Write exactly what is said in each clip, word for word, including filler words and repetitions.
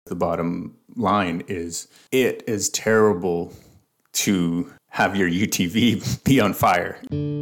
the bottom line is it is terrible to have your U T V be on fire.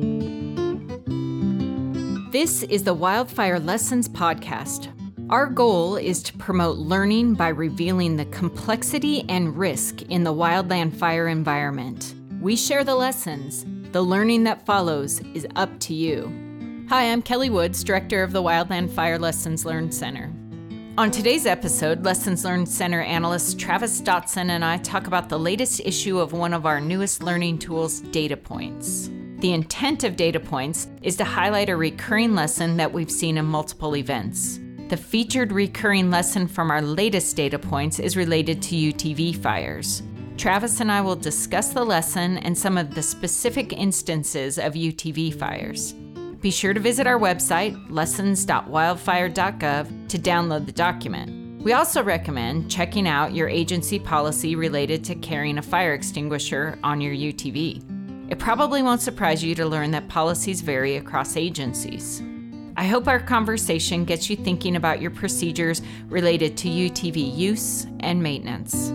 This is the Wildfire Lessons Podcast. Our goal is to promote learning by revealing the complexity and risk in the wildland fire environment. We share the lessons. The learning that follows is up to you. Hi, I'm Kelly Woods, Director of the Wildland Fire Lessons Learned Center. On today's episode, Lessons Learned Center analyst Travis Dotson and I talk about the latest issue of one of our newest learning tools, Data Points. The intent of Data Points is to highlight a recurring lesson that we've seen in multiple events. The featured recurring lesson from our latest Data Points is related to U T V fires. Travis and I will discuss the lesson and some of the specific instances of U T V fires. Be sure to visit our website, lessons dot wildfire dot gov, to download the document. We also recommend checking out your agency policy related to carrying a fire extinguisher on your U T V. It probably won't surprise you to learn that policies vary across agencies. I hope our conversation gets you thinking about your procedures related to U T V use and maintenance.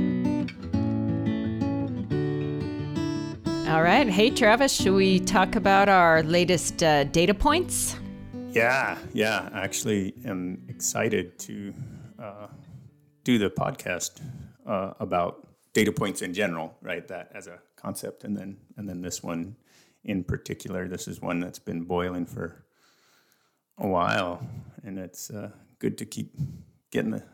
All right. Hey, Travis, should we talk about our latest uh, data points? Yeah, yeah. I actually am excited to uh, do the podcast uh, about data points in general, right? That as a concept, and then and then this one in particular. This is one that's been boiling for a while, and it's uh, good to keep getting the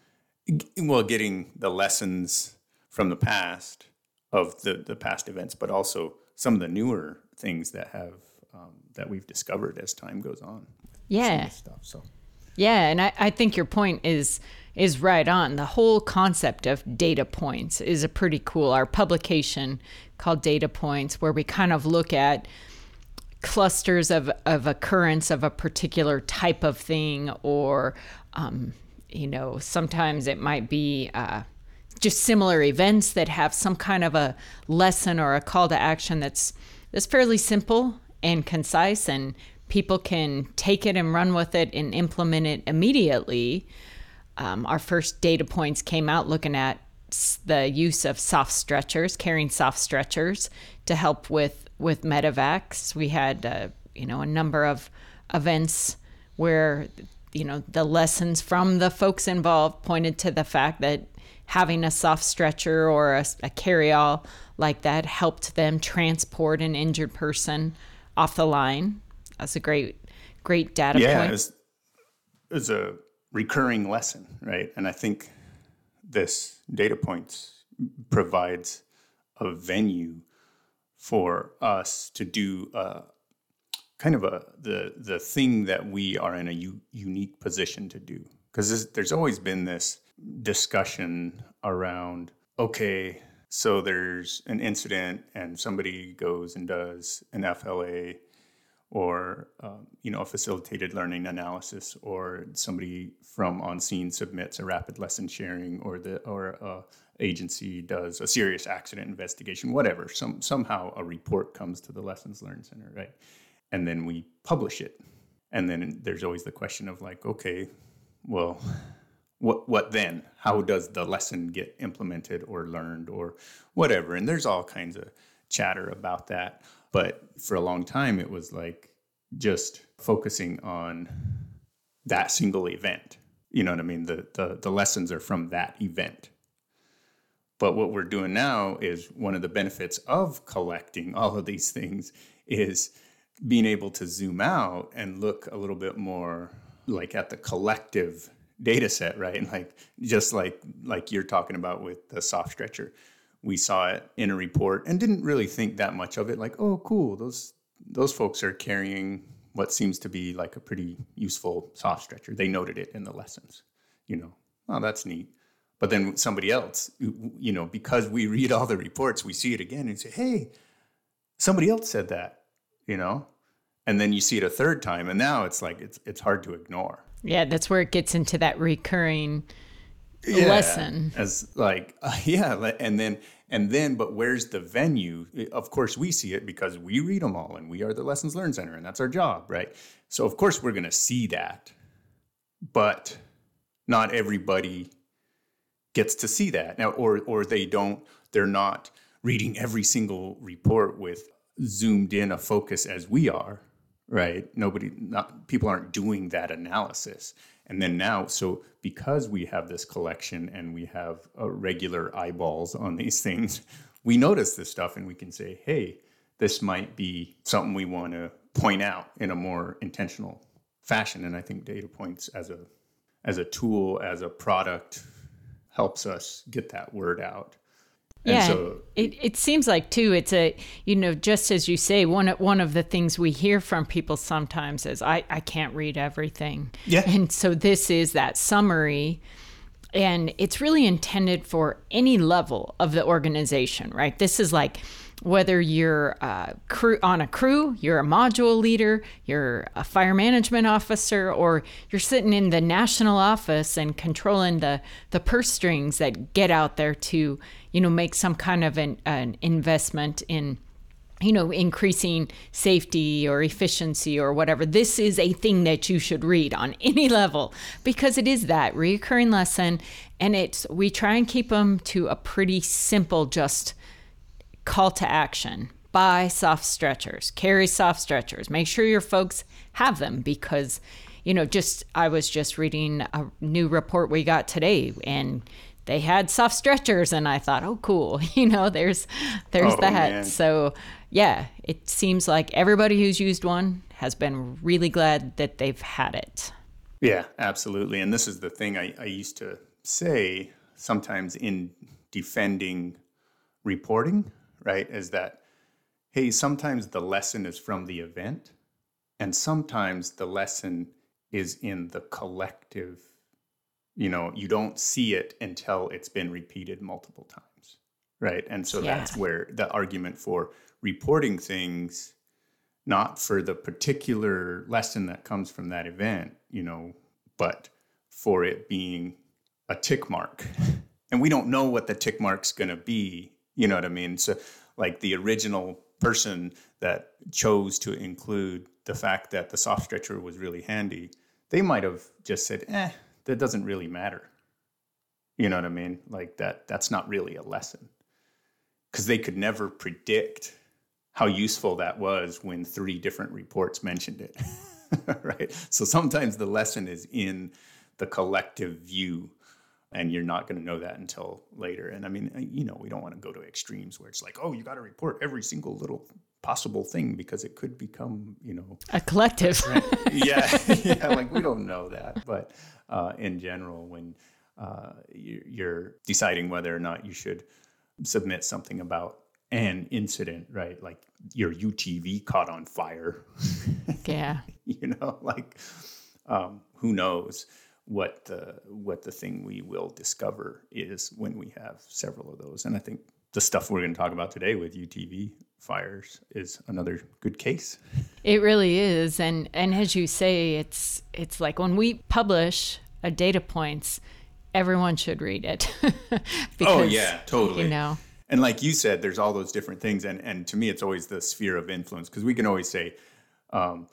well, getting the lessons from the past of the, the past events, but also some of the newer things that have um, that we've discovered as time goes on. Yeah. Stuff, so. Yeah, and I, I think your point is is right on. The whole concept of data points is a pretty cool. Our publication called Data Points, where we kind of look at clusters of, of occurrence of a particular type of thing, or um, you know, sometimes it might be uh, just similar events that have some kind of a lesson or a call to action that's that's fairly simple and concise, and people can take it and run with it and implement it immediately. Um, our first data points came out looking at the use of soft stretchers, carrying soft stretchers to help with, with medevacs. We had, uh, you know, a number of events where, you know, the lessons from the folks involved pointed to the fact that having a soft stretcher or a, a carry-all like that helped them transport an injured person off the line. That's a great, great data yeah, point. Yeah, it's, it's a recurring lesson, right? And I think this Data Points provides a venue for us to do uh, kind of a the the thing that we are in a u- unique position to do. Because there's always been this discussion around, okay, so there's an incident and somebody goes and does an F L A or, um, you know, a facilitated learning analysis, or somebody from on scene submits a rapid lesson sharing, or the or uh, agency does a serious accident investigation, whatever. Some somehow a report comes to the Lessons Learned Center, right? And then we publish it. And then there's always the question of like, okay, well, what what then? How does the lesson get implemented or learned or whatever? And there's all kinds of chatter about that. But for a long time, it was like just focusing on that single event. You know what I mean? The, the, the lessons are from that event. But what we're doing now is one of the benefits of collecting all of these things is being able to zoom out and look a little bit more like at the collective data set, right? And like just like like you're talking about with the soft stretcher. We saw it in a report and didn't really think that much of it. Like, oh, cool, those those folks are carrying what seems to be like a pretty useful soft stretcher. They noted it in the lessons, you know. Oh, that's neat. But then somebody else, you know, because we read all the reports, we see it again and say, hey, somebody else said that, you know. And then you see it a third time, and now it's like it's it's hard to ignore. Yeah, that's where it gets into that recurring yeah, lesson. As like, uh, yeah, and then, and then, but where's the venue? Of course, we see it because we read them all, and we are the Lessons Learned Center, and that's our job, right? So, of course, we're going to see that, but not everybody gets to see that now, or or they don't. They're not reading every single report with zoomed in a focus as we are, right? Nobody, not people aren't doing that analysis. And then now, so because we have this collection and we have uh, regular eyeballs on these things, we notice this stuff and we can say, hey, this might be something we want to point out in a more intentional fashion. And I think data points as a as a tool, as a product, helps us get that word out. And yeah, so, it, it seems like, too, it's a, you know, just as you say, one, one of the things we hear from people sometimes is, I, I can't read everything. Yeah. And so this is that summary, and it's really intended for any level of the organization, right? This is like whether you're uh, crew, on a crew, you're a module leader, you're a fire management officer, or you're sitting in the national office and controlling the, the purse strings that get out there to, you know, make some kind of an, an investment in, you know, increasing safety or efficiency or whatever. This is a thing that you should read on any level, because it is that recurring lesson. And it's, we try and keep them to a pretty simple, just call to action. Buy soft stretchers, carry soft stretchers, make sure your folks have them, because, you know, just, I was just reading a new report we got today, and they had soft stretchers, and I thought, oh, cool. You know, there's, there's oh, that. Man. So yeah, it seems like everybody who's used one has been really glad that they've had it. Yeah, absolutely. And this is the thing I, I used to say sometimes in defending reporting, right? Is that, hey, sometimes the lesson is from the event, and sometimes the lesson is in the collective. You know, you don't see it until it's been repeated multiple times, right? And so yeah. That's where the argument for reporting things, not for the particular lesson that comes from that event, you know, but for it being a tick mark. And we don't know what the tick mark's going to be, you know what I mean? So like the original person that chose to include the fact that the soft stretcher was really handy, they might have just said, eh, that doesn't really matter. You know what I mean? Like that, that's not really a lesson. Because they could never predict how useful that was when three different reports mentioned it, right? So sometimes the lesson is in the collective view, and you're not going to know that until later. And I mean, you know, we don't want to go to extremes where it's like, oh, you got to report every single little possible thing because it could become, you know, a collective. yeah, yeah, like we don't know that. But uh, in general, when uh, you're deciding whether or not you should submit something about an incident, right? Like your U T V caught on fire. Yeah. You know, like um, who knows what the what the thing we will discover is when we have several of those. And I think the stuff we're going to talk about today with U T V fires is another good case. It really is. And and as you say, it's it's like when we publish a data points, everyone should read it. Because, oh yeah, totally. You know. And like you said, there's all those different things. And and to me, it's always the sphere of influence, because we can always say, um,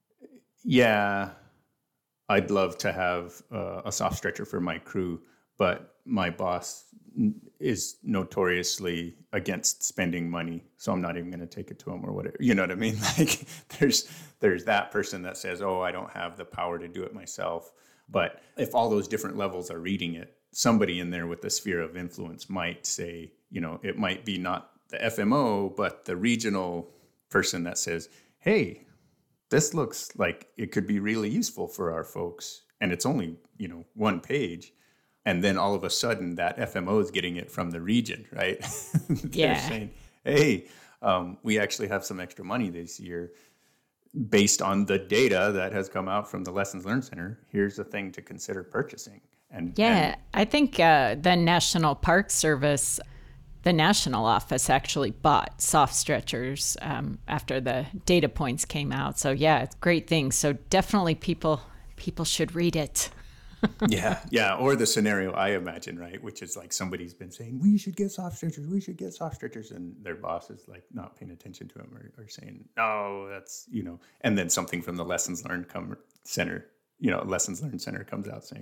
yeah, I'd love to have uh, a soft stretcher for my crew, but my boss is notoriously against spending money, so I'm not even going to take it to him or whatever. You know what I mean? Like there's there's that person that says, oh, I don't have the power to do it myself. But if all those different levels are reading it, somebody in there with the sphere of influence might say, you know, it might be not the F M O, but the regional person that says, hey, this looks like it could be really useful for our folks. And it's only, you know, one page. And then all of a sudden that F M O is getting it from the region, right? They're yeah. saying, hey, um, we actually have some extra money this year based on the data that has come out from the Lessons Learned Center. Here's a thing to consider purchasing. And Yeah, and, I think uh, the National Park Service, the national office actually bought soft stretchers um, after the data points came out. So yeah, it's a great thing. So definitely people people should read it. yeah, yeah. Or the scenario I imagine, right? Which is like somebody's been saying, we should get soft stretchers, we should get soft stretchers. And their boss is like not paying attention to them, or, or saying, no, that's, you know, and then something from the Lessons Learned come Center, you know, Lessons Learned Center comes out saying,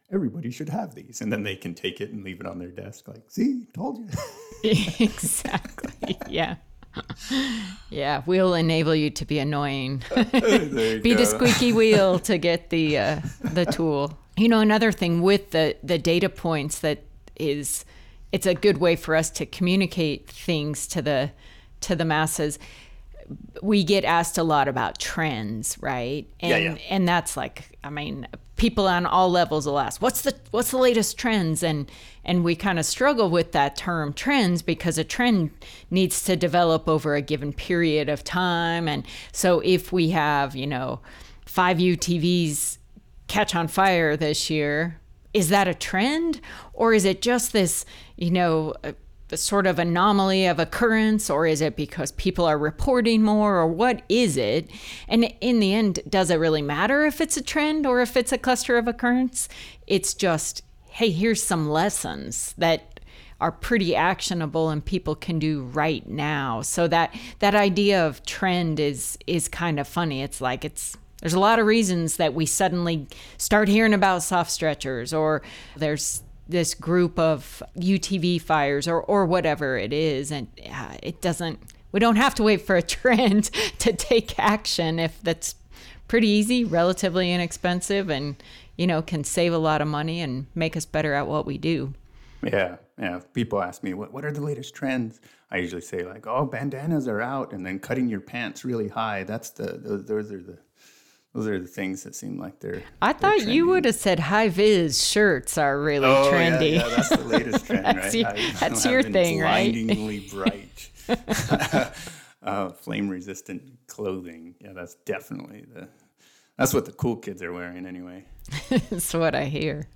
everybody should have these. And then they can take it and leave it on their desk like, see, told you. Exactly. Yeah. Yeah. We'll enable you to be annoying. Be go. the squeaky wheel to get the uh, the tool. You know, another thing with the, the data points that is, it's a good way for us to communicate things to the to the masses. We get asked a lot about trends, right? And yeah, yeah. and that's like, I mean, people on all levels will ask, what's the what's the latest trends? And and we kind of struggle with that term trends because a trend needs to develop over a given period of time. And so if we have, you know, five U T Vs catch on fire this year, is that a trend? Or is it just this, you know, sort of anomaly of occurrence, or is it because people are reporting more, or what is it? And in the end, does it really matter if it's a trend or if it's a cluster of occurrence? It's just, hey, here's some lessons that are pretty actionable and people can do right now. So that that idea of trend is is kind of funny. It's like it's there's a lot of reasons that we suddenly start hearing about soft stretchers, or there's this group of U T V fires, or or whatever it is. And uh, it doesn't, we don't have to wait for a trend to take action if that's pretty easy, relatively inexpensive, and, you know, can save a lot of money and make us better at what we do. Yeah. Yeah. If people ask me, what, what are the latest trends? I usually say like, oh, bandanas are out, and then cutting your pants really high. That's the, those, those are the, Those are the things that seem like they're. I thought they're you would have said high vis shirts are really oh, trendy. Yeah, yeah, that's the latest trend, that's right? Your, I, that's your thing, right? Blindingly bright, uh, flame resistant clothing. Yeah, that's definitely the. That's what the cool kids are wearing, anyway. That's what I hear.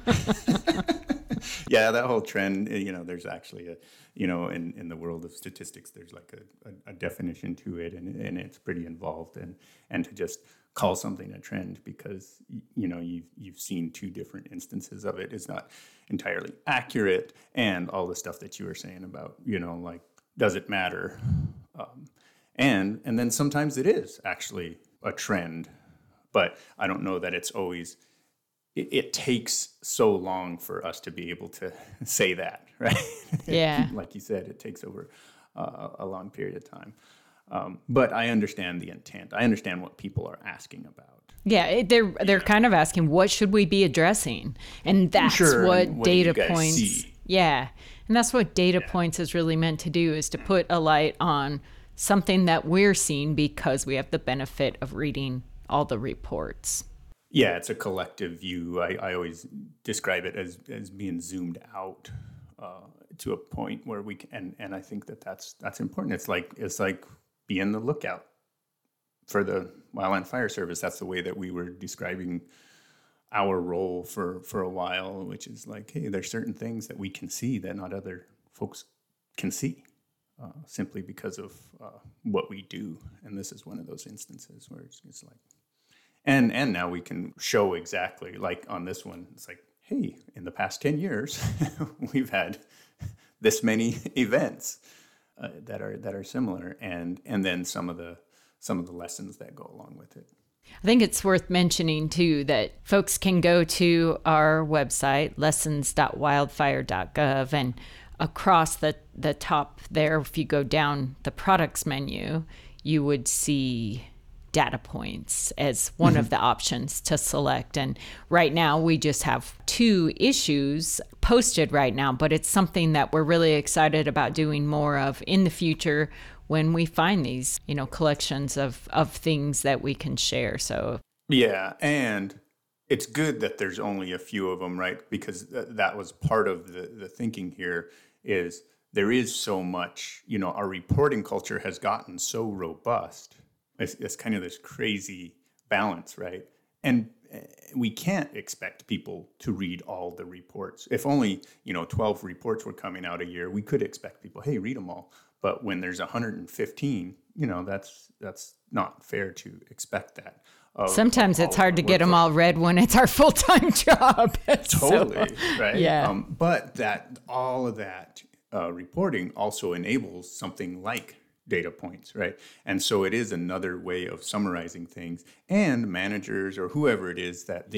Yeah, that whole trend. You know, there's actually a, you know, in, in the world of statistics, there's like a, a, a definition to it, and and it's pretty involved, and and to just call something a trend because, you know, you've, you've seen two different instances of it is not entirely accurate. And all the stuff that you were saying about, you know, like, does it matter? Um, and, and then sometimes it is actually a trend, but I don't know that it's always, it, it takes so long for us to be able to say that, right? Yeah. Like you said, it takes over uh, a long period of time. Um, but I understand the intent. I understand what people are asking about. Yeah, they're they're yeah. kind of asking, what should we be addressing? And that's sure, what, and what data do you guys points. See? Yeah, and that's what data yeah. points is really meant to do, is to put a light on something that we're seeing because we have the benefit of reading all the reports. Yeah, it's a collective view. I, I always describe it as as being zoomed out uh, to a point where we can, and and I think that that's that's important. It's like it's like. Be in the lookout for the Wildland Fire Service. That's the way that we were describing our role for, for a while, which is like, hey, there's certain things that we can see that not other folks can see uh, simply because of uh, what we do. And this is one of those instances where it's, it's like, and and now we can show exactly, like on this one, it's like, hey, in the past ten years, we've had this many events. Uh, that are that are similar, and and then some of the some of the lessons that go along with it. I think it's worth mentioning too that folks can go to our website lessons dot wildfire dot gov, and across the the top there, if you go down the products menu, you would see data points as one mm-hmm. of the options to select. And right now we just have two issues posted right now, but it's something that we're really excited about doing more of in the future when we find these, you know, collections of, of things that we can share. So yeah, and it's good that there's only a few of them, right? Because th- that was part of the, the thinking here is there is so much, you know, our reporting culture has gotten so robust. It's, it's kind of this crazy balance, right? And we can't expect people to read all the reports. If only, you know, twelve reports were coming out a year, we could expect people, hey, read them all. But when there's one hundred fifteen, you know, that's that's not fair to expect that. Of, Sometimes of it's hard to get them all read when it's our full-time job. Totally, so, right? Yeah. Um, but that all of that uh, reporting also enables something like data points, right? And so it is another way of summarizing things, and managers or whoever it is that they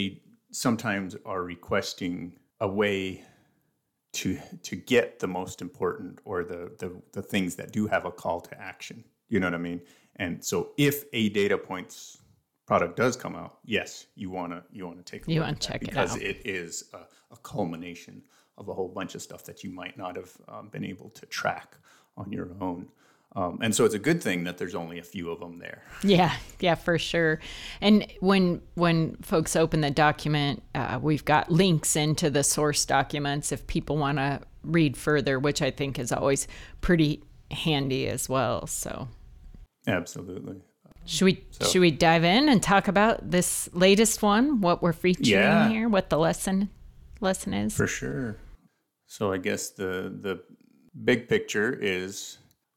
sometimes are requesting a way to to get the most important or the, the the things that do have a call to action. You know what I mean? And so if a data points product does come out, yes, you wanna you wanna take a You look wanna at that check it because out. it is a, a culmination of a whole bunch of stuff that you might not have um, been able to track on your own. Um, and so it's a good thing that there's only a few of them there. Yeah, yeah, for sure. And when when folks open the document, uh, we've got links into the source documents if people want to read further, which I think is always pretty handy as well. So, Absolutely. should we So- should we dive in and talk about this latest one? What we're featuring Yeah. here? What the lesson lesson is? For sure. So I guess the the big picture is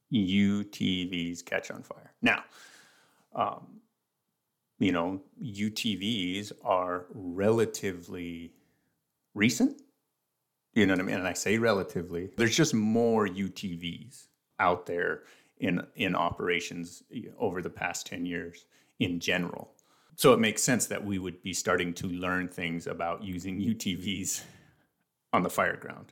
U T Vs catch on fire. Now, um, you know, U T Vs are relatively recent. You know what I mean? And I say relatively. There's just more U T Vs out there in in operations over the past ten years in general. So it makes sense that we would be starting to learn things about using U T Vs on the fire ground.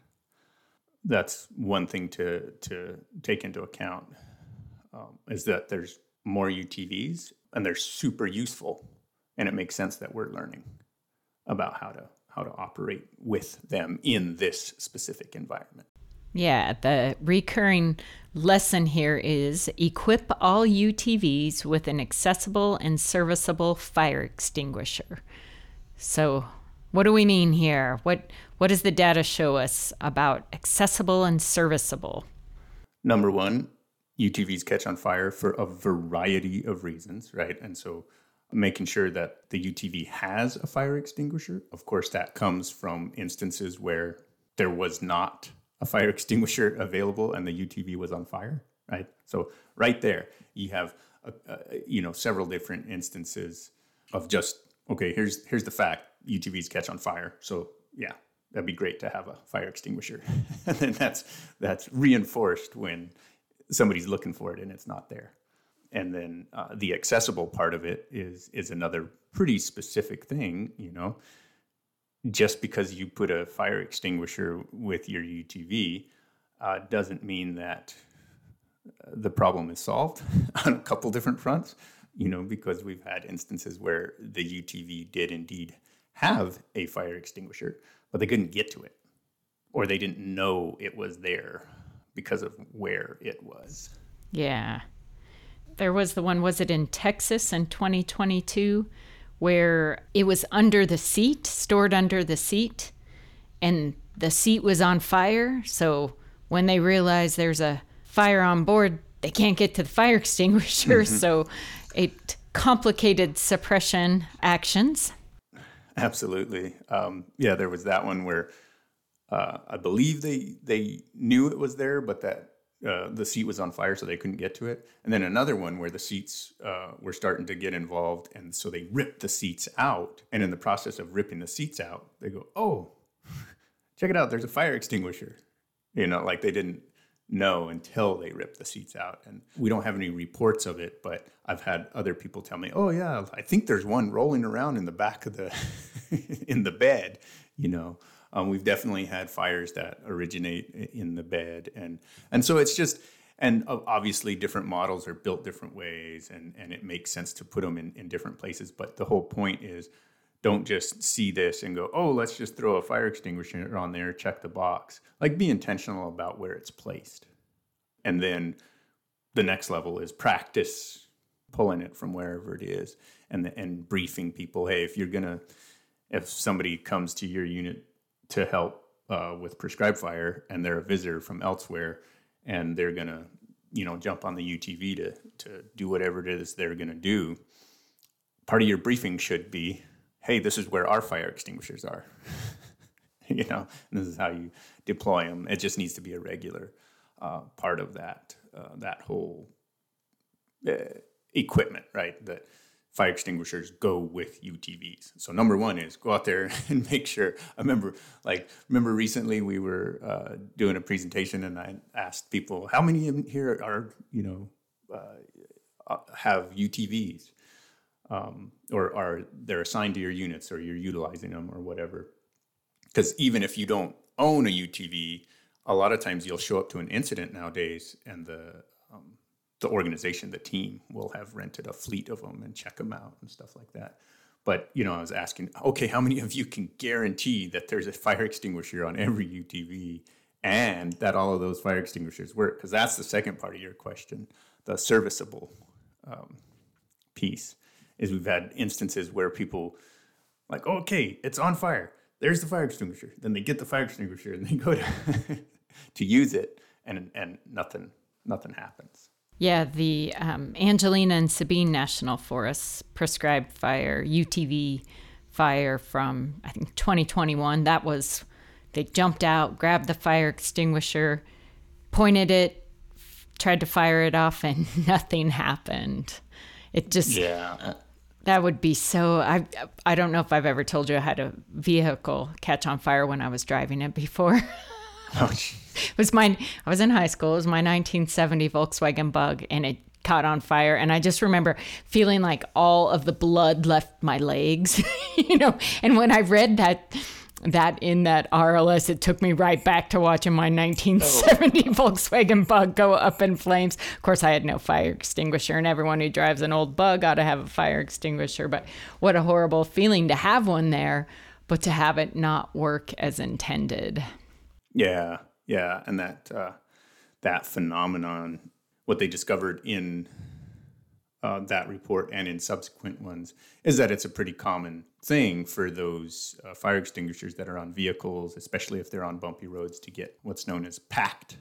That's one thing to to take into account, um, is that there's more U T Vs and they're super useful, and it makes sense that we're learning about how to how to operate with them in this specific environment. Yeah, the recurring lesson here is equip all U T Vs with an accessible and serviceable fire extinguisher. So, what do we mean here? What what does the data show us about accessible and serviceable? Number one, U T Vs catch on fire for a variety of reasons, right? And so making sure that the U T V has a fire extinguisher. Of course, that comes from instances where there was not a fire extinguisher available and the U T V was on fire, right? So right there, you have uh, uh, you know several different instances of just, okay, here's here's the fact: U T Vs catch on fire. So yeah, that'd be great to have a fire extinguisher, and then that's that's reinforced when somebody's looking for it and it's not there. And then uh, the accessible part of it is is another pretty specific thing, you know. Just because you put a fire extinguisher with your U T V uh, doesn't mean that the problem is solved on a couple different fronts, you know, because we've had instances where the U T V did indeed have a fire extinguisher, but they couldn't get to it, or they didn't know it was there because of where it was. Yeah. There was the one, was it in Texas in twenty twenty-two, where it was under the seat, stored under the seat, and the seat was on fire. So when they realize there's a fire on board, they can't get to the fire extinguisher. Mm-hmm. So it complicated suppression actions. Absolutely. Um, yeah, there was that one where uh, I believe they they knew it was there, but that uh, the seat was on fire, so they couldn't get to it. And then another one where the seats uh, were starting to get involved, and so they ripped the seats out. And in the process of ripping the seats out, they go, "Oh, check it out! There's a fire extinguisher." You know, like they didn't know until they ripped the seats out. And we don't have any reports of it, but I've had other people tell me, "Oh yeah, I think there's one rolling around in the back of the in the bed." You know. Um, we've definitely had fires that originate in the bed. And and so it's just, and obviously different models are built different ways, and, and it makes sense to put them in, in different places. But the whole point is, don't just see this and go, oh, let's just throw a fire extinguisher on there, check the box. Like, be intentional about where it's placed. And then the next level is practice pulling it from wherever it is, and, and briefing people, hey, if you're going to, if somebody comes to your unit to help uh, with prescribed fire, and they're a visitor from elsewhere, and they're gonna, you know, jump on the U T V to to do whatever it is they're gonna do. Part of your briefing should be, hey, this is where our fire extinguishers are. You know, and this is how you deploy them. It just needs to be a regular uh, part of that uh, that whole uh, equipment, right? That fire extinguishers go with U T Vs. So number one is go out there and make sure. I remember, like, remember recently we were uh, doing a presentation, and I asked people, how many in here are, you know, uh, have U T Vs? um, or are they're assigned to your units, or you're utilizing them or whatever. Because even if you don't own a U T V, a lot of times you'll show up to an incident nowadays, and the um, the organization, the team, will have rented a fleet of them and check them out and stuff like that. But, you know, I was asking, okay, how many of you can guarantee that there's a fire extinguisher on every U T V and that all of those fire extinguishers work? Because that's the second part of your question, the serviceable um, piece, is we've had instances where people like, oh, okay, it's on fire. There's the fire extinguisher. Then they get the fire extinguisher and they go to, to use it, and and nothing nothing happens. Yeah, the um, Angelina and Sabine National Forests prescribed fire, U T V fire from, I think, twenty twenty-one. That was, they jumped out, grabbed the fire extinguisher, pointed it, tried to fire it off, and nothing happened. It just, yeah. That would be so, I, I don't know if I've ever told you I had a vehicle catch on fire when I was driving it before. Oh, It was my, I was in high school. It was my nineteen seventy Volkswagen Bug, and it caught on fire. And I just remember feeling like all of the blood left my legs, you know. And when I read that, that in that R L S, it took me right back to watching my nineteen seventy oh. Volkswagen Bug go up in flames. Of course, I had no fire extinguisher, and everyone who drives an old Bug ought to have a fire extinguisher. But what a horrible feeling to have one there, but to have it not work as intended. Yeah, yeah, and that uh, that phenomenon, what they discovered in uh, that report and in subsequent ones, is that it's a pretty common thing for those uh, fire extinguishers that are on vehicles, especially if they're on bumpy roads, to get what's known as packed,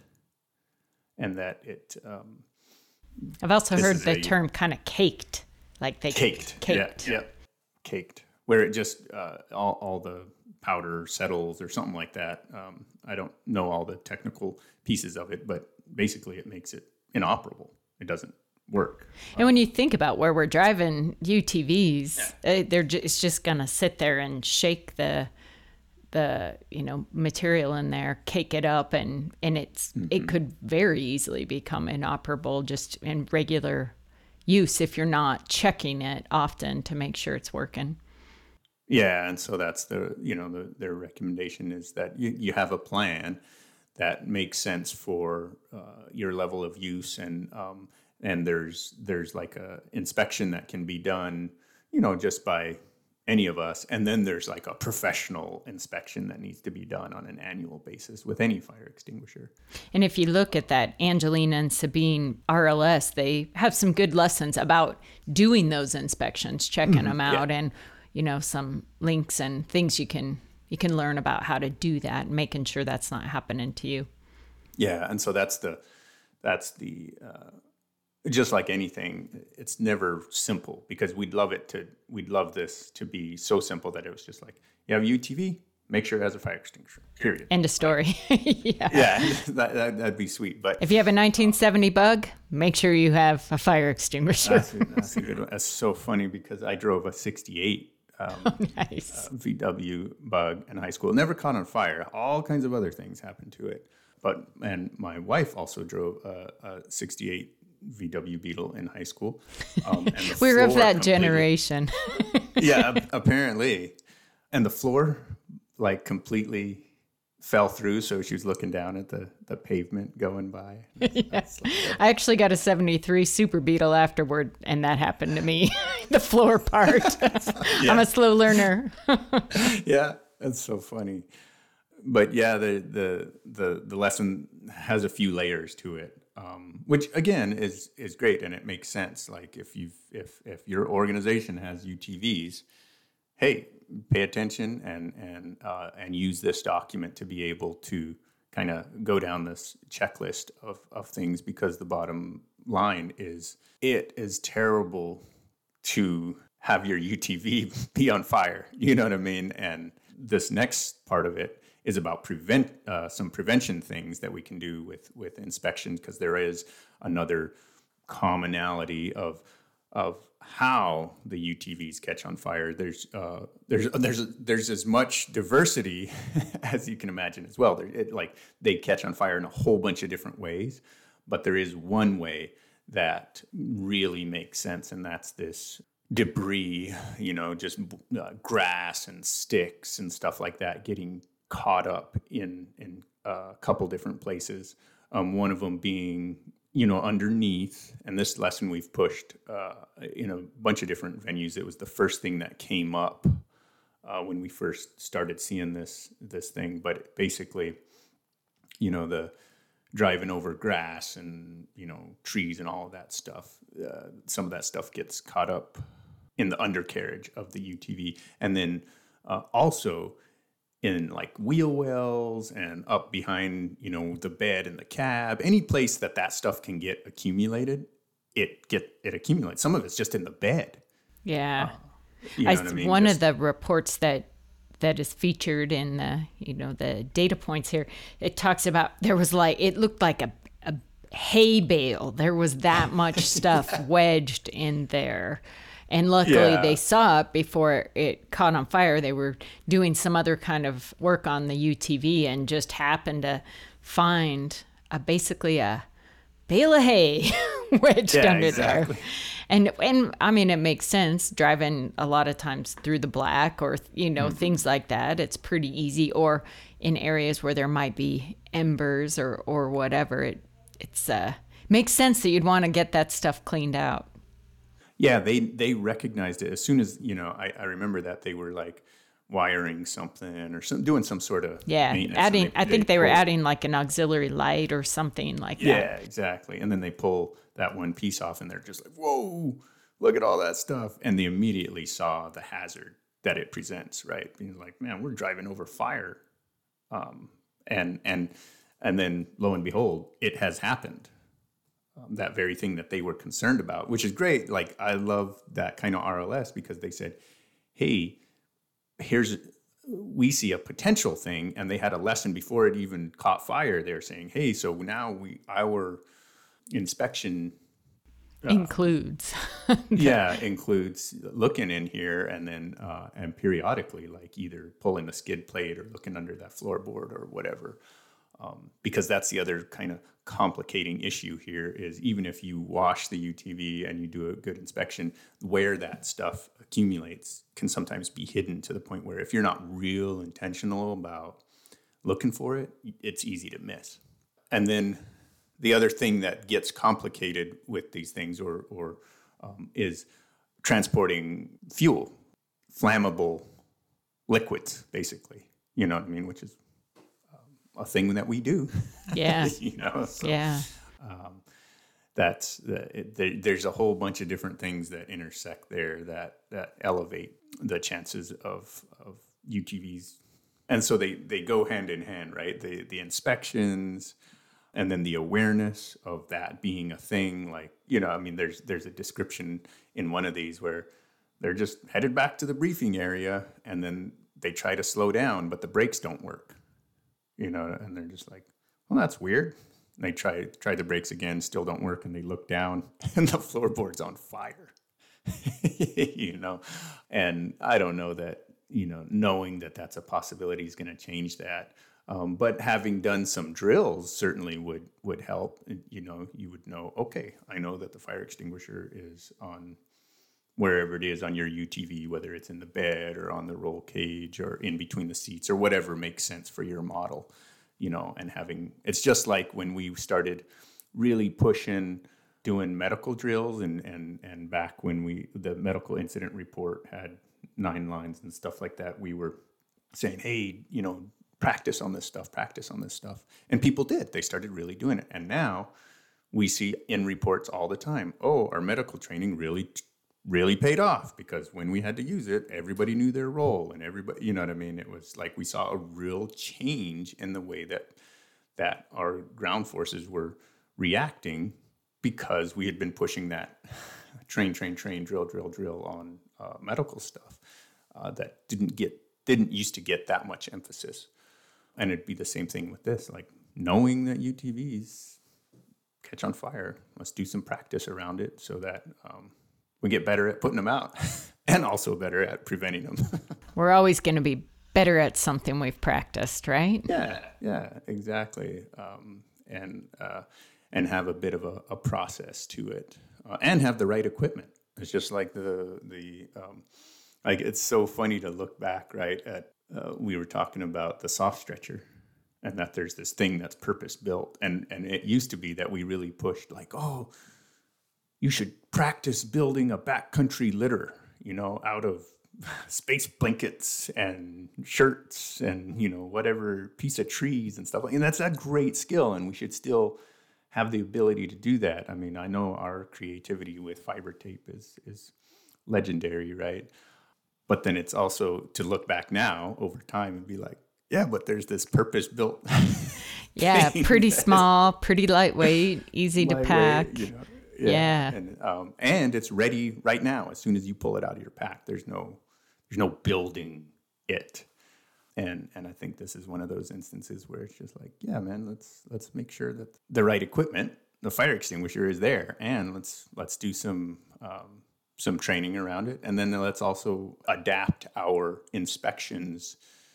and that it. Um, I've also heard the a, term kind of caked, like they caked, caked, yeah, yeah, caked, where it just uh, all all the powder settles or something like that. Um, I don't know all the technical pieces of it, but basically it makes it inoperable. It doesn't work. And when you think about where we're driving U T Vs, yeah. they're just, it's just gonna sit there and shake the the you know material in there, cake it up, and and it's mm-hmm. it could very easily become inoperable just in regular use if you're not checking it often to make sure it's working. Yeah, and so that's the, you know, the, their recommendation is that you, you have a plan that makes sense for uh, your level of use, and um, and there's there's like a inspection that can be done, you know, just by any of us, and then there's like a professional inspection that needs to be done on an annual basis with any fire extinguisher. And if you look at that Angelina and Sabine R L S, they have some good lessons about doing those inspections, checking mm-hmm. them out, yeah. and you know, some links and things you can you can learn about how to do that, and making sure that's not happening to you. Yeah, and so that's the that's the uh, just like anything, it's never simple, because we'd love it to we'd love this to be so simple that it was just like, you have a U T V, make sure it has a fire extinguisher. Period. End of story. yeah, yeah, that, that that'd be sweet. But if you have a nineteen seventy Bug, make sure you have a fire extinguisher. That's, that's a good one. That's so funny, because I drove a sixty-eight. Um, oh, nice. uh, V W Bug in high school. It never caught on fire. All kinds of other things happened to it. But and my wife also drove a, a sixty-eight V W Beetle in high school. Um, and We're of that generation. yeah, apparently. And the floor, like, completely fell through, so she was looking down at the, the pavement going by. Yes. Like I actually got a seventy-three Super Beetle afterward, and that happened to me, the floor part. yeah. I'm a slow learner. Yeah, that's so funny. But yeah, the, the the the lesson has a few layers to it, um, which again is is great, and it makes sense. Like if you've if if your organization has U T Vs, hey, pay attention and and uh, and use this document to be able to kind of go down this checklist of of things, because the bottom line is it is terrible to have your U T V be on fire. You know what I mean? And this next part of it is about prevent uh, some prevention things that we can do with with inspections, because there is another commonality of of how the U T Vs catch on fire. There's uh, there's there's there's as much diversity as you can imagine as well. It, like they catch on fire in a whole bunch of different ways, but there is one way that really makes sense, and that's this debris, you know, just uh, grass and sticks and stuff like that getting caught up in in a couple different places. Um, one of them being, you know, underneath. And this lesson we've pushed uh, in a bunch of different venues. It was the first thing that came up uh, when we first started seeing this this thing. But basically, you know, the driving over grass and, you know, trees and all of that stuff. Uh, some of that stuff gets caught up in the undercarriage of the U T V. And then uh, also in like wheel wells and up behind, you know, the bed and the cab, any place that that stuff can get accumulated, it get it accumulates. Some of it's just in the bed. Yeah. Uh, you know I, what I mean? One Just, of the reports that that is featured in the, you know, the data points here, it talks about there was like, it looked like a, a hay bale. There was that much stuff yeah. wedged in there. And luckily yeah. they saw it before it caught on fire. They were doing some other kind of work on the U T V and just happened to find a, basically a bale of hay wedged yeah, under exactly. there. And, and I mean, it makes sense driving a lot of times through the black or, you know, mm-hmm. things like that. It's pretty easy. Or in areas where there might be embers or, or whatever. It it's uh, makes sense that you'd want to get that stuff cleaned out. Yeah, they, they recognized it as soon as, you know, I, I remember that they were like wiring something or some, doing some sort of yeah, maintenance. adding. They, I they think they pull, were adding like an auxiliary light or something like yeah, that. Yeah, exactly. And then they pull that one piece off and they're just like, whoa, look at all that stuff. And they immediately saw the hazard that it presents, right? Being like, man, we're driving over fire. Um, and, and, and then lo and behold, it has happened. Um, that very thing that they were concerned about, which is great. Like, I love that kind of R L S because they said, hey, here's, we see a potential thing. And they had a lesson before it even caught fire. They're saying, hey, so now we, our inspection uh, includes, yeah, includes looking in here and then, uh, and periodically, like either pulling the skid plate or looking under that floorboard or whatever. Um, because that's the other kind of complicating issue here is even if you wash the U T V and you do a good inspection, where that stuff accumulates can sometimes be hidden to the point where if you're not real intentional about looking for it, it's easy to miss. And then the other thing that gets complicated with these things or, or um, is transporting fuel, flammable liquids, basically, you know what I mean, which is a thing that we do. Yeah. you know, so, yeah. Um, that's the, it, there, there's a whole bunch of different things that intersect there that, that elevate the chances of, of U T Vs. And so they, they go hand in hand, right? The, the inspections and then the awareness of that being a thing. Like, you know, I mean, there's, there's a description in one of these where they're just headed back to the briefing area and then they try to slow down, but the brakes don't work. You know, and they're just like, well, that's weird. And they try try the brakes again, still don't work, and they look down, and the floorboard's on fire. you know, and I don't know that, you know, knowing that that's a possibility is going to change that. Um, but having done some drills certainly would would help. You know, you would know, okay, I know that the fire extinguisher is on wherever it is on your U T V, whether it's in the bed or on the roll cage or in between the seats or whatever makes sense for your model, you know, and having, it's just like when we started really pushing doing medical drills and, and, and back when we, the medical incident report had nine lines and stuff like that, we were saying, hey, you know, practice on this stuff, practice on this stuff. And people did, they started really doing it. And now we see in reports all the time, oh, our medical training really t- really paid off because when we had to use it, everybody knew their role and everybody, you know what I mean? It was like we saw a real change in the way that that our ground forces were reacting because we had been pushing that train, train, train, drill, drill, drill on uh, medical stuff uh, that didn't get, didn't used to get that much emphasis. And it'd be the same thing with this, like knowing that U T Vs catch on fire, let's do some practice around it so that um, we get better at putting them out and also better at preventing them. We're always going to be better at something we've practiced, right? Yeah, yeah, exactly. Um, and uh, and have a bit of a, a process to it uh, and have the right equipment. It's just like the the um, like it's so funny to look back, right? At uh, we were talking about the soft stretcher, and that there's this thing that's purpose built, and and it used to be that we really pushed like, oh, you should practice building a backcountry litter, you know, out of space blankets and shirts and, you know, whatever piece of trees and stuff. And that's a great skill, and we should still have the ability to do that. I mean, I know our creativity with fiber tape is is legendary, right? But then it's also to look back now over time and be like, yeah, but there's this purpose-built Yeah, pretty small, pretty lightweight, easy to lightweight, pack. you know, yeah. Yeah. And um, and it's ready right now. As soon as you pull it out of your pack, there's no there's no building it. And and I think this is one of those instances where it's just like, yeah, man, let's let's make sure that the right equipment, the fire extinguisher, is there, and let's let's do some um, some training around it, and then let's also adapt our inspections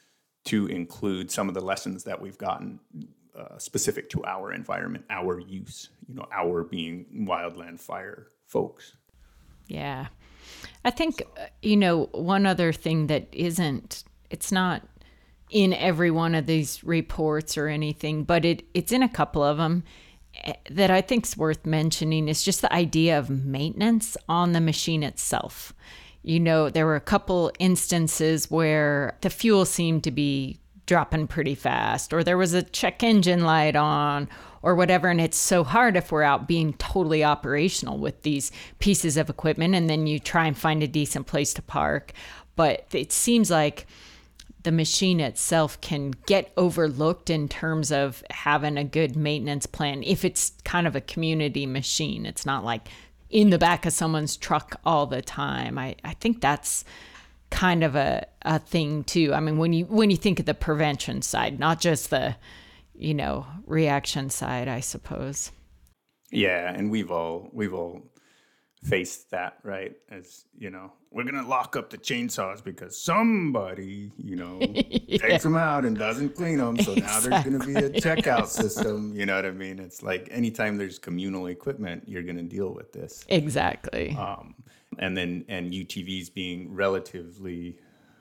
to include some of the lessons that we've gotten uh, specific to our environment, our use. You know, our being wildland fire folks. Yeah, I think uh, you know one other thing that isn't it's not in every one of these reports or anything, but it it's in a couple of them that I think is worth mentioning is just the idea of maintenance on the machine itself. You know, there were a couple instances where the fuel seemed to be dropping pretty fast, or there was a check engine light on or whatever. And it's so hard if we're out being totally operational with these pieces of equipment, and then you try and find a decent place to park. But it seems like the machine itself can get overlooked in terms of having a good maintenance plan if it's kind of a community machine. It's not like in the back of someone's truck all the time. I, I think that's kind of a, a thing too. I mean, when you when you think of the prevention side, not just the, you know, reaction side, I suppose. Yeah, and we've all we've all faced that, right? As you know, we're gonna lock up the chainsaws because somebody, you know, yeah. takes them out and doesn't clean them. So now exactly. there's gonna be a checkout system. You know what I mean? It's like anytime there's communal equipment, you're gonna deal with this. Exactly. Um, and then and U T Vs being relatively,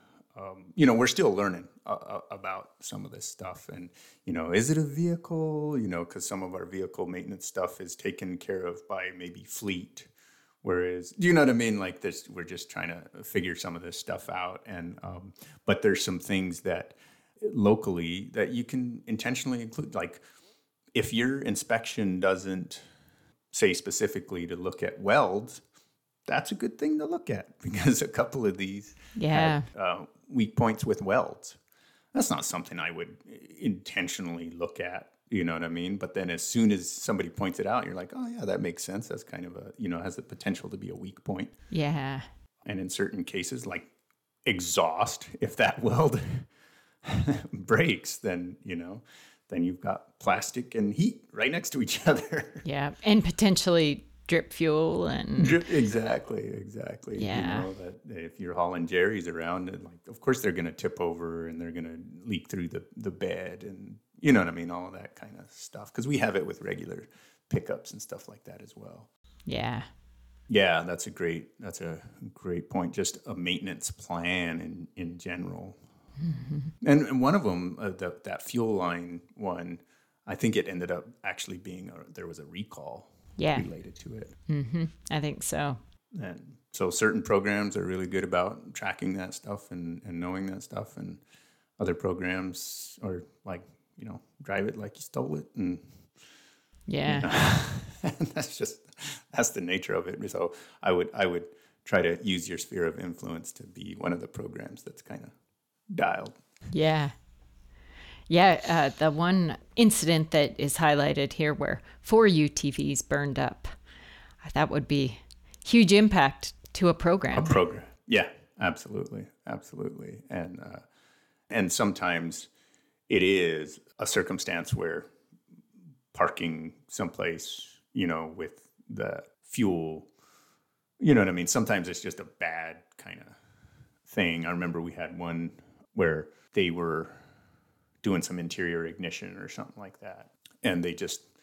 um, you know, we're still learning uh, about some of this stuff. And you know, is it a vehicle? You know, because some of our vehicle maintenance stuff is taken care of by maybe fleet. Whereas, do you know what I mean? Like this, we're just trying to figure some of this stuff out. And, um, but there's some things that locally that you can intentionally include. Like if your inspection doesn't say specifically to look at welds, that's a good thing to look at because a couple of these yeah. had uh, weak points with welds. That's not something I would intentionally look at. You know what I mean? But then as soon as somebody points it out, you're like, oh, yeah, that makes sense. That's kind of a, you know, has the potential to be a weak point. Yeah. And in certain cases, like exhaust, if that weld breaks, then, you know, then you've got plastic and heat right next to each other. Yeah. And potentially drip fuel and. Drip, exactly, exactly. Yeah. You know, that if you're hauling Jerry's around, and like, of course they're going to tip over and they're going to leak through the, the bed and, you know what I mean? All of that kind of stuff. Because we have it with regular pickups and stuff like that as well. Yeah. Yeah, that's a great that's a great point. Just a maintenance plan in, in general. Mm-hmm. And, and one of them, uh, the, that fuel line one, I think it ended up actually being, a, there was a recall yeah. related to it. Mm-hmm. I think so. And so certain programs are really good about tracking that stuff and, and knowing that stuff. And other programs are like, you know, drive it like you stole it. And yeah, you know, and that's just, that's the nature of it. So I would, I would try to use your sphere of influence to be one of the programs that's kind of dialed. Yeah. Yeah. Uh, the one incident that is highlighted here where four U T Vs burned up, that would be huge impact to a program. A program. Yeah, absolutely. Absolutely. And, uh, and sometimes it is a circumstance where parking someplace, you know, with the fuel, you know what I mean? Sometimes it's just a bad kind of thing. I remember we had one where they were doing some interior ignition or something like that. And they just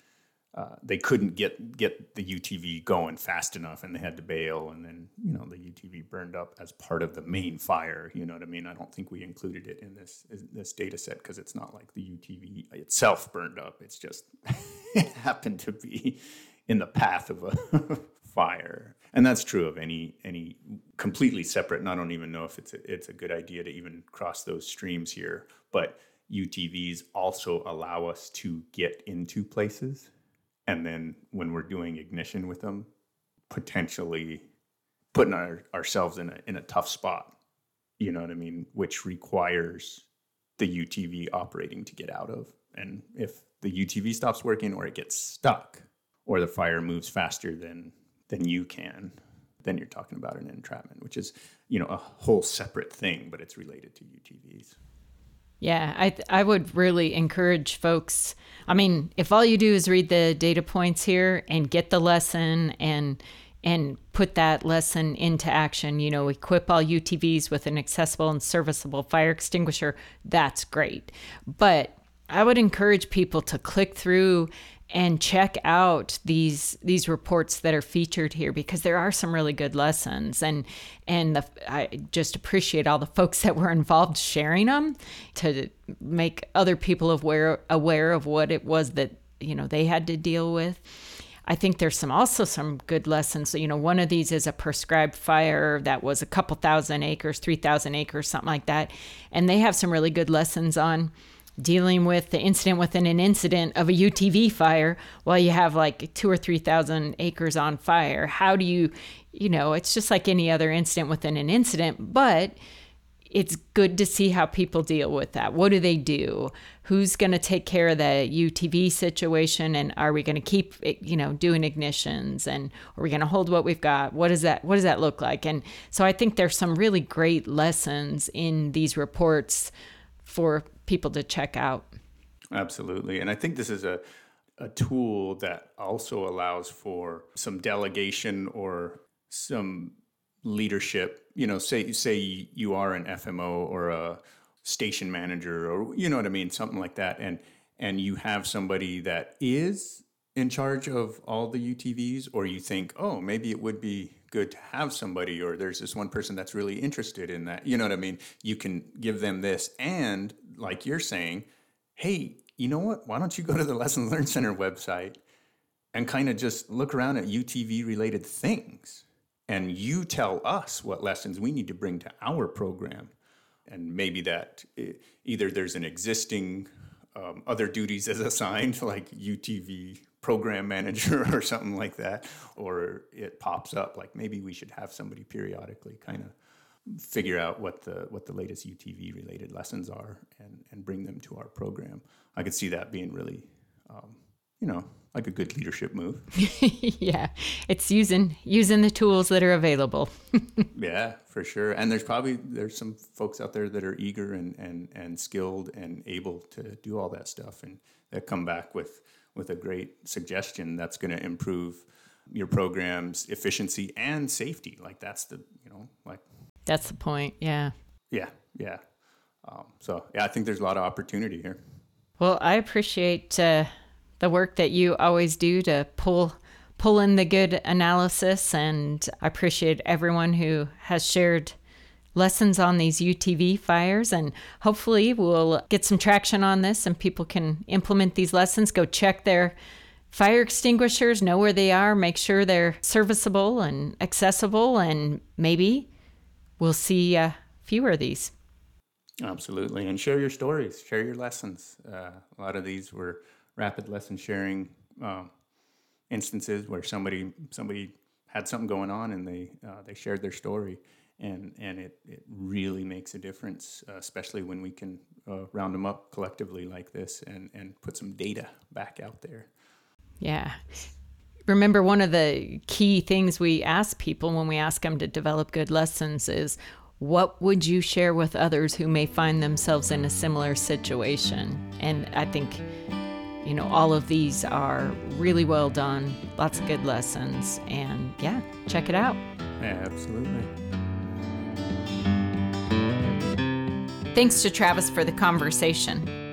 uh, they couldn't get get the U T V going fast enough, and they had to bail, and then you know the U T V burned up as part of the main fire. You know what I mean? I don't think we included it in this in this data set because it's not like the U T V itself burned up. It's just it happened to be in the path of a fire, and that's true of any any completely separate. And I don't even know if it's a, it's a good idea to even cross those streams here, but U T Vs also allow us to get into places. And then when we're doing ignition with them, potentially putting our, ourselves in a in a tough spot, you know what I mean? Which requires the U T V operating to get out of. And if the U T V stops working or it gets stuck or the fire moves faster than than you can, then you're talking about an entrapment, which is, you know, a whole separate thing, but it's related to U T Vs. Yeah, I th- I would really encourage folks. I mean, if all you do is read the data points here and get the lesson and and put that lesson into action, you know, equip all U T Vs with an accessible and serviceable fire extinguisher, that's great. But I would encourage people to click through and check out these these reports that are featured here, because there are some really good lessons, and and the, I just appreciate all the folks that were involved sharing them to make other people aware aware of what it was that, you know, they had to deal with. I think there's some also some good lessons. So, you know, one of these is a prescribed fire that was a couple thousand acres, three thousand acres, something like that, and they have some really good lessons on dealing with the incident within an incident of a U T V fire while you have like two or three thousand acres on fire. How do you, you know, it's just like any other incident within an incident, but it's good to see how people deal with that. What do they do? Who's going to take care of the U T V situation? And are we going to keep, you know, doing ignitions? And are we going to hold what we've got? What does that, what does that look like? And so I think there's some really great lessons in these reports for people to check out. Absolutely. And I think this is a, a tool that also allows for some delegation or some leadership. You know, say say you are an F M O or a station manager, or you know what I mean, something like that, and and you have somebody that is in charge of all the U T Vs, or you think, oh, maybe it would be good to have somebody, or there's this one person that's really interested in that. You know what I mean? You can give them this, and like you're saying, hey, you know what? Why don't you go to the Lessons Learned Center website and kind of just look around at U T V related things, and you tell us what lessons we need to bring to our program. And maybe that either there's an existing um, other duties as assigned, like U T V program manager or something like that, or it pops up like maybe we should have somebody periodically kind of figure out what the what the latest U T V related lessons are and and bring them to our program. I could see that being really, um, you know, like a good leadership move. Yeah, it's using using the tools that are available. Yeah, for sure. And there's probably there's some folks out there that are eager and and and skilled and able to do all that stuff, and that come back with with a great suggestion that's going to improve your program's efficiency and safety. Like that's the, you know, like. That's the point. Yeah. Yeah. Yeah. Um, so yeah, I think there's a lot of opportunity here. Well, I appreciate uh, the work that you always do to pull pull in the good analysis, and I appreciate everyone who has shared lessons on these U T V fires, and hopefully we'll get some traction on this and people can implement these lessons. Go check their fire extinguishers, know where they are, make sure they're serviceable and accessible, and maybe we'll see uh, fewer of these. Absolutely. And share your stories, share your lessons. Uh, a lot of these were rapid lesson sharing uh, instances where somebody somebody had something going on and they uh, they shared their story. And and it, it really makes a difference, uh, especially when we can uh, round them up collectively like this and, and put some data back out there. Yeah. Remember, one of the key things we ask people when we ask them to develop good lessons is, what would you share with others who may find themselves in a similar situation? And I think, you know, all of these are really well done, lots of good lessons, and yeah, check it out. Yeah, absolutely. Thanks to Travis for the conversation.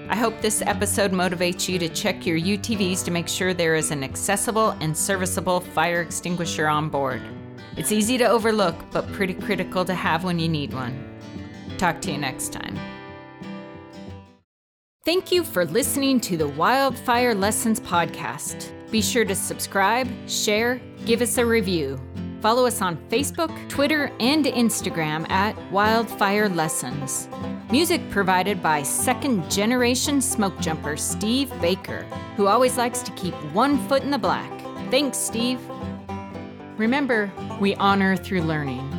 I hope this episode motivates you to check your U T Vs to make sure there is an accessible and serviceable fire extinguisher on board. It's easy to overlook, but pretty critical to have when you need one. Talk to you next time. Thank you for listening to the Wildfire Lessons podcast. Be sure to subscribe, share, give us a review. Follow us on Facebook, Twitter, and Instagram at Wildfire Lessons. Music provided by second-generation smoke jumper Steve Baker, who always likes to keep one foot in the black. Thanks, Steve. Remember, we honor through learning.